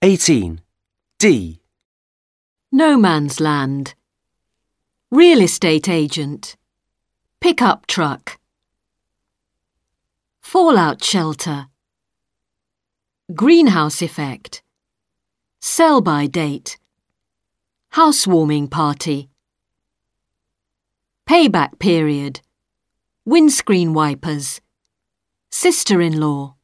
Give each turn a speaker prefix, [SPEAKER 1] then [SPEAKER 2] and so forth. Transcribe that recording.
[SPEAKER 1] 18. D.
[SPEAKER 2] No man's land. Real estate agent. Pickup truck. Fallout shelter. Greenhouse effect. Sell-by date. Housewarming party. Payback period. Windscreen wipers. Sister-in-law.